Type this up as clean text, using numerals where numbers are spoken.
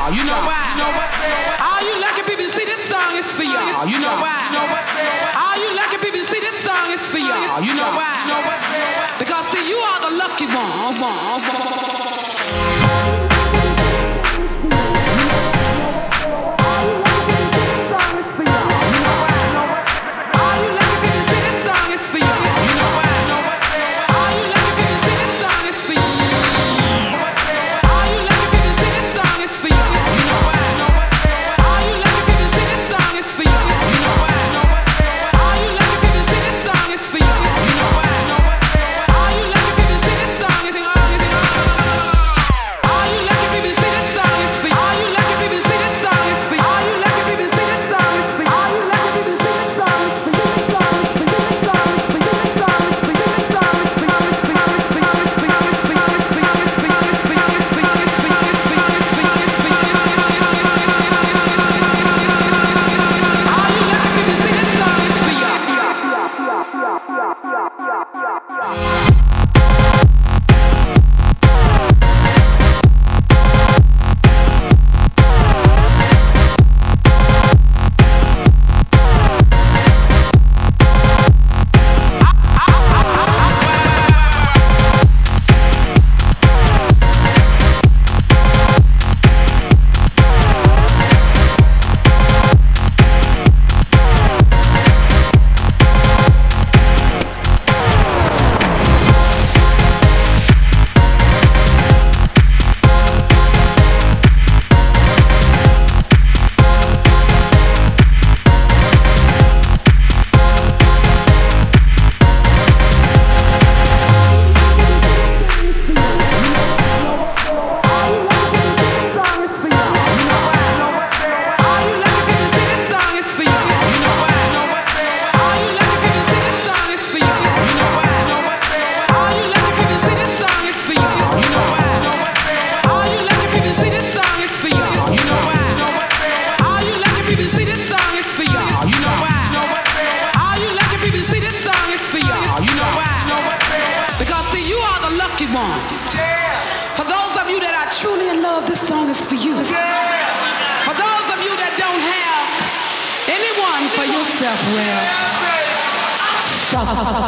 You know why? All you lucky people, see this song is for y'all. You know why? All you lucky people, see this song is for y'all. You know why? Because see, you are the lucky one. For those of you that are truly in love, this song is for you. For those of you that don't have anyone for yourself, well,